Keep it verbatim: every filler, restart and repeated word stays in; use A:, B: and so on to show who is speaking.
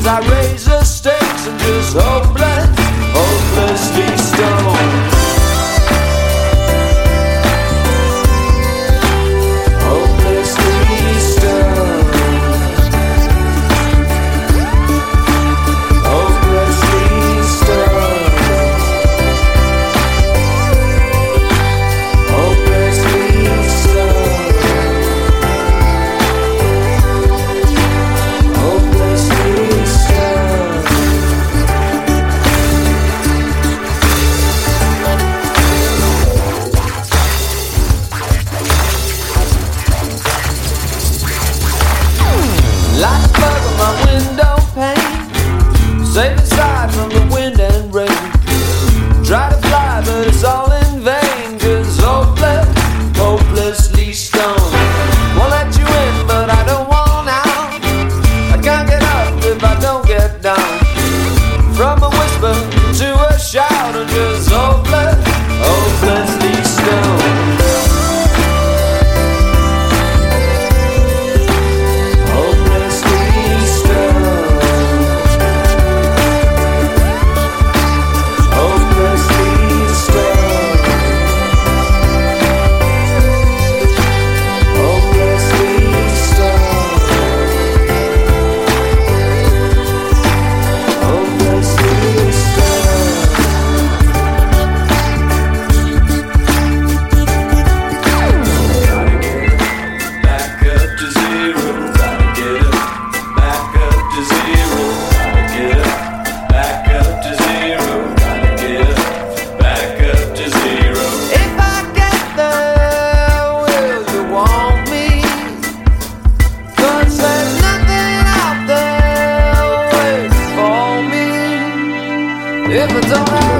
A: as I raise the stakes and just hopeless, hopelessly stoned. Like a bug on my window pane, safe aside from the wind and rain. Try to fly, but it's all in vain, 'cause hopeless, hopelessly stoned. Won't let you in, but I don't want out. I can't get up if I don't get down. From a whisper to a shout, and just hopeless, hopelessly stoned. If I don't have